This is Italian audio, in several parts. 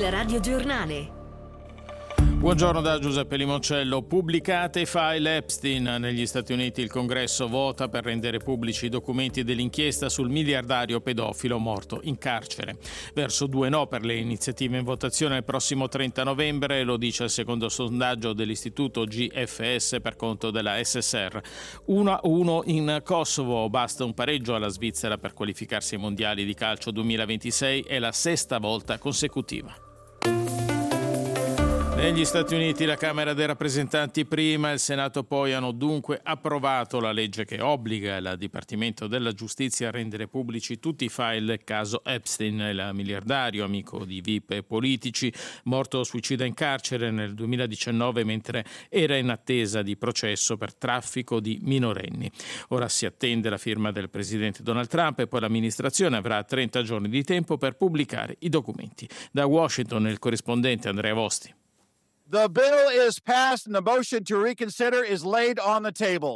Il radiogiornale. Buongiorno da Giuseppe Limoncello. Pubblicate i file Epstein. Negli Stati Uniti il Congresso vota per rendere pubblici i documenti dell'inchiesta sul miliardario pedofilo morto in carcere. Verso 2 no per le iniziative in votazione il prossimo 30 novembre, lo dice il secondo sondaggio dell'istituto GFS per conto della SSR. 1-1 in Kosovo, basta un pareggio alla Svizzera per qualificarsi ai mondiali di calcio 2026, è la 6ª volta consecutiva. Negli Stati Uniti la Camera dei rappresentanti prima e il Senato poi hanno dunque approvato la legge che obbliga il Dipartimento della Giustizia a rendere pubblici tutti i file del caso Epstein, il miliardario amico di VIP e politici, morto suicida in carcere nel 2019 mentre era in attesa di processo per traffico di minorenni. Ora si attende la firma del presidente Donald Trump e poi l'amministrazione avrà 30 giorni di tempo per pubblicare i documenti. Da Washington il corrispondente Andrea Vosti. The bill is passed and the motion to reconsider is laid on the table.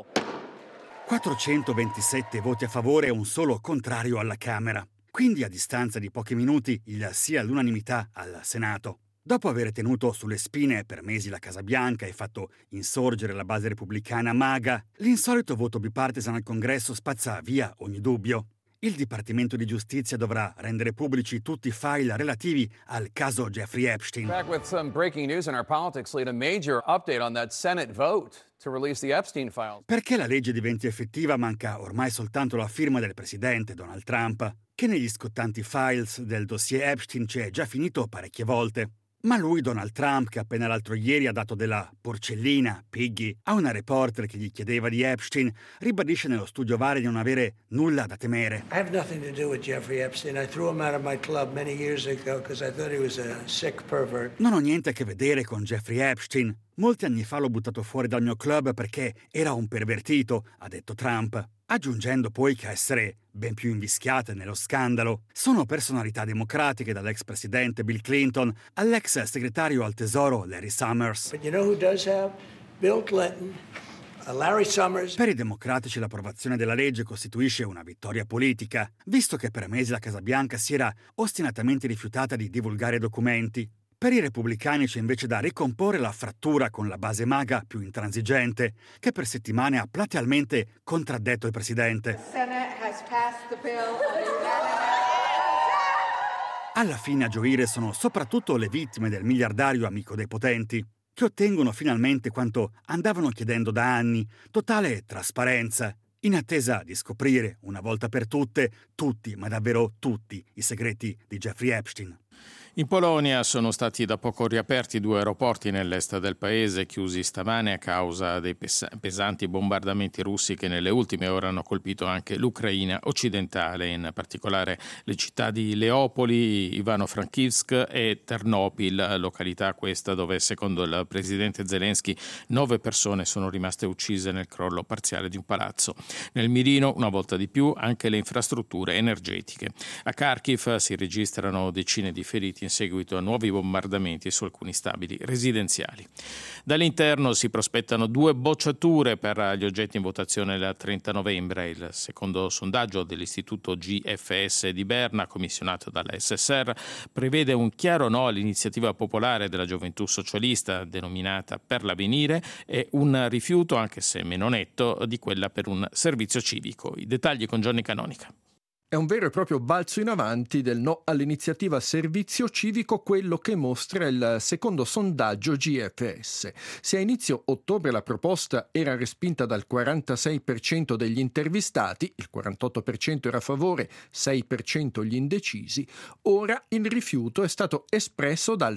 427 voti a favore e un solo contrario alla Camera. Quindi a distanza di pochi minuti il sì all'unanimità al Senato. Dopo aver tenuto sulle spine per mesi la Casa Bianca e fatto insorgere la base repubblicana MAGA, l'insolito voto bipartisan al Congresso spazza via ogni dubbio. Il Dipartimento di Giustizia dovrà rendere pubblici tutti i file relativi al caso Jeffrey Epstein. Back with some breaking news in our politics lead, a major update on that Senate vote to release the Epstein files. Perché la legge diventi effettiva manca ormai soltanto la firma del presidente Donald Trump, che negli scottanti files del dossier Epstein c'è già finito parecchie volte. Ma lui, Donald Trump, che appena l'altro ieri ha dato della porcellina, Piggy, a una reporter che gli chiedeva di Epstein, ribadisce nello studio Vari di non avere nulla da temere. I have nothing to do with Jeffrey Epstein. I threw him out of my club many years ago because I thought he was a sick pervert. Non ho niente a che vedere con Jeffrey Epstein. Molti anni fa l'ho buttato fuori dal mio club perché era un pervertito, ha detto Trump, aggiungendo poi che a essere ben più invischiate nello scandalo sono personalità democratiche, dall'ex presidente Bill Clinton all'ex segretario al tesoro Larry Summers. But you know who does have? Bill Clinton, Larry Summers. Per i democratici l'approvazione della legge costituisce una vittoria politica, visto che per mesi la Casa Bianca si era ostinatamente rifiutata di divulgare documenti. Per i repubblicani c'è invece da ricomporre la frattura con la base MAGA più intransigente, che per settimane ha platealmente contraddetto il presidente. Alla fine a gioire sono soprattutto le vittime del miliardario amico dei potenti, che ottengono finalmente quanto andavano chiedendo da anni: totale trasparenza, in attesa di scoprire una volta per tutte tutti, ma davvero tutti, i segreti di Jeffrey Epstein. In Polonia sono stati da poco riaperti 2 aeroporti nell'est del paese, chiusi stamane a causa dei pesanti bombardamenti russi che nelle ultime ore hanno colpito anche l'Ucraina occidentale, in particolare le città di Leopoli, Ivano-Frankivsk e Ternopil, località questa dove, secondo il presidente Zelensky, 9 persone sono rimaste uccise nel crollo parziale di un palazzo. Nel mirino, una volta di più, anche le infrastrutture energetiche. A Kharkiv si registrano decine di feriti in seguito a nuovi bombardamenti su alcuni stabili residenziali. Dall'interno si prospettano 2 bocciature per gli oggetti in votazione il 30 novembre. Il secondo sondaggio dell'istituto GFS di Berna, commissionato dalla SSR, prevede un chiaro no all'iniziativa popolare della gioventù socialista denominata Per l'Avvenire e un rifiuto, anche se meno netto, di quella per un servizio civico. I dettagli con Gianni Canonica. È un vero e proprio balzo in avanti del no all'iniziativa servizio civico, quello che mostra il secondo sondaggio GFS. Se a inizio ottobre la proposta era respinta dal 46% degli intervistati, il 48% era a favore, 6% gli indecisi, ora il rifiuto è stato espresso dal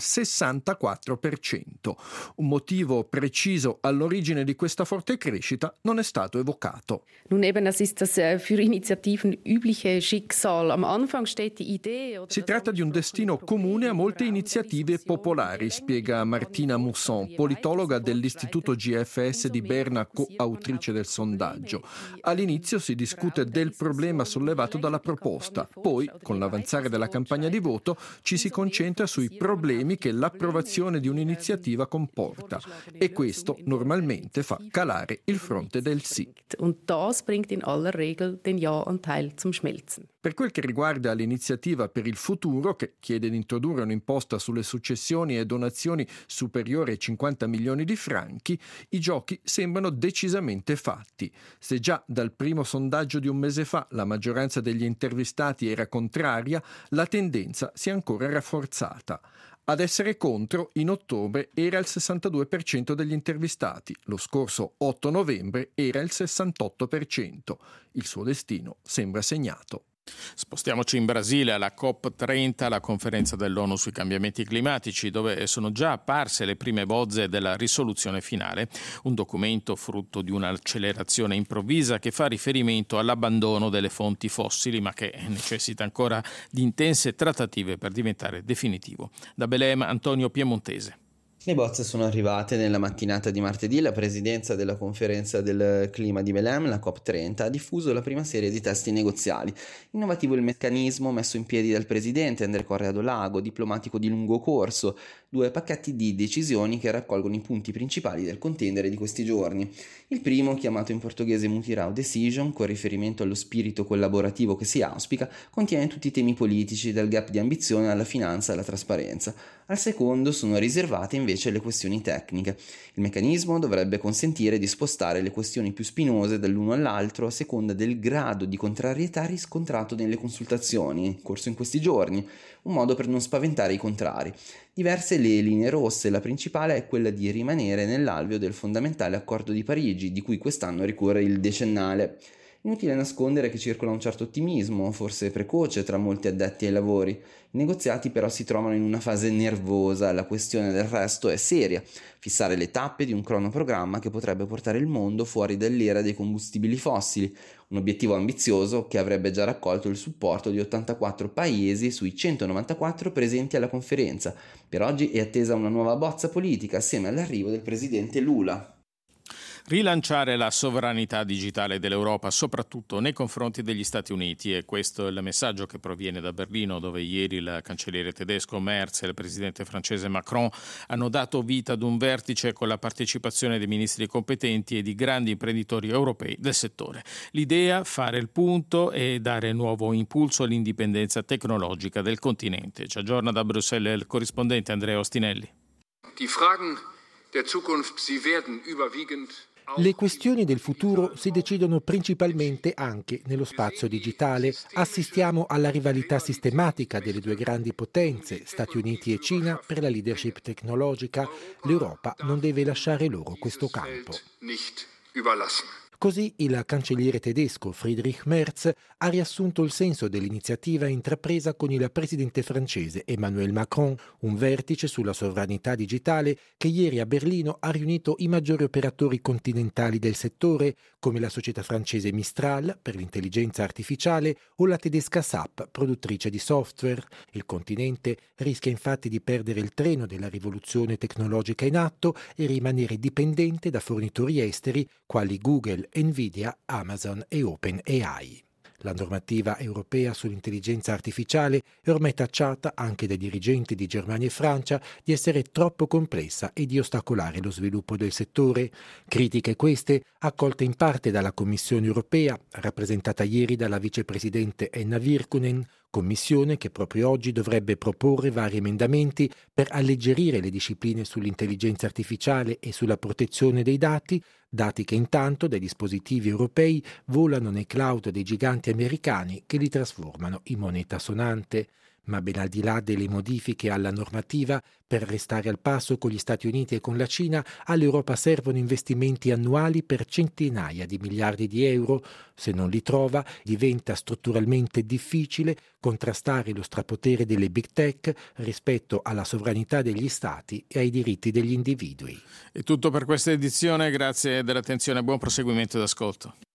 64%. Un motivo preciso all'origine di questa forte crescita non è stato evocato. Nun eben, das ist das für Initiativen übliche Schicksal. Am Anfang steht die Idee. Si tratta di un destino comune a molte iniziative popolari, spiega Martina Mousson, politologa dell'Istituto GFS di Berna, coautrice del sondaggio. All'inizio si discute del problema sollevato dalla proposta, poi, con l'avanzare della campagna di voto, ci si concentra sui problemi che l'approvazione di un'iniziativa comporta, e questo normalmente fa calare il fronte del sì. Und das bringt in aller Regel den Ja-Anteil zum Schmelzen. nutzen. Per quel che riguarda l'iniziativa per il futuro, che chiede di introdurre un'imposta sulle successioni e donazioni superiore ai 50 milioni di franchi, i giochi sembrano decisamente fatti. Se già dal primo sondaggio di un mese fa la maggioranza degli intervistati era contraria, la tendenza si è ancora rafforzata. Ad essere contro, in ottobre, era il 62% degli intervistati. Lo scorso 8 novembre era il 68%. Il suo destino sembra segnato. Spostiamoci in Brasile alla COP30, la conferenza dell'ONU sui cambiamenti climatici, dove sono già apparse le prime bozze della risoluzione finale, un documento frutto di un'accelerazione improvvisa che fa riferimento all'abbandono delle fonti fossili, ma che necessita ancora di intense trattative per diventare definitivo. Da Belém, Antonio Piemontese. Le bozze sono arrivate nella mattinata di martedì. La presidenza della conferenza del clima di Belém, la COP30, ha diffuso la prima serie di testi negoziali. Innovativo il meccanismo messo in piedi dal presidente André Correia do Lago, diplomatico di lungo corso, 2 pacchetti di decisioni che raccolgono i punti principali del contendere di questi giorni. Il primo, chiamato in portoghese Mutirão Decision, con riferimento allo spirito collaborativo che si auspica, contiene tutti i temi politici, dal gap di ambizione alla finanza alla trasparenza. Al secondo sono riservate invece le questioni tecniche. Il meccanismo dovrebbe consentire di spostare le questioni più spinose dall'uno all'altro a seconda del grado di contrarietà riscontrato nelle consultazioni in corso in questi giorni, un modo per non spaventare i contrari. Diverse le linee rosse, la principale è quella di rimanere nell'alveo del fondamentale accordo di Parigi, di cui quest'anno ricorre il decennale. Inutile nascondere che circola un certo ottimismo, forse precoce, tra molti addetti ai lavori. I negoziati però si trovano in una fase nervosa, la questione del resto è seria: fissare le tappe di un cronoprogramma che potrebbe portare il mondo fuori dall'era dei combustibili fossili, un obiettivo ambizioso che avrebbe già raccolto il supporto di 84 paesi sui 194 presenti alla conferenza. Per oggi è attesa una nuova bozza politica assieme all'arrivo del presidente Lula. Rilanciare la sovranità digitale dell'Europa, soprattutto nei confronti degli Stati Uniti, e questo è il messaggio che proviene da Berlino, dove ieri il cancelliere tedesco Merz e il presidente francese Macron hanno dato vita ad un vertice con la partecipazione dei ministri competenti e di grandi imprenditori europei del settore. L'idea: fare il punto e dare nuovo impulso all'indipendenza tecnologica del continente. Ci aggiorna da Bruxelles il corrispondente Andrea Ostinelli. Die Fragen der Zukunft, sie werden überwiegend. Le questioni del futuro si decidono principalmente anche nello spazio digitale. Assistiamo alla rivalità sistematica delle 2 grandi potenze, Stati Uniti e Cina, per la leadership tecnologica. L'Europa non deve lasciare loro questo campo. Così il cancelliere tedesco Friedrich Merz ha riassunto il senso dell'iniziativa intrapresa con il presidente francese Emmanuel Macron, un vertice sulla sovranità digitale che ieri a Berlino ha riunito i maggiori operatori continentali del settore, come la società francese Mistral per l'intelligenza artificiale o la tedesca SAP, produttrice di software. Il continente rischia infatti di perdere il treno della rivoluzione tecnologica in atto e rimanere dipendente da fornitori esteri quali Google, Nvidia, Amazon e OpenAI. La normativa europea sull'intelligenza artificiale è ormai tacciata anche dai dirigenti di Germania e Francia di essere troppo complessa e di ostacolare lo sviluppo del settore. Critiche queste accolte in parte dalla Commissione europea, rappresentata ieri dalla vicepresidente Henna Virkkunen, commissione che proprio oggi dovrebbe proporre vari emendamenti per alleggerire le discipline sull'intelligenza artificiale e sulla protezione dei dati che intanto dai dispositivi europei volano nei cloud dei giganti americani che li trasformano in moneta sonante. Ma ben al di là delle modifiche alla normativa, per restare al passo con gli Stati Uniti e con la Cina, all'Europa servono investimenti annuali per centinaia di miliardi di euro. Se non li trova, diventa strutturalmente difficile contrastare lo strapotere delle big tech rispetto alla sovranità degli Stati e ai diritti degli individui. È tutto per questa edizione, grazie dell'attenzione e buon proseguimento d'ascolto.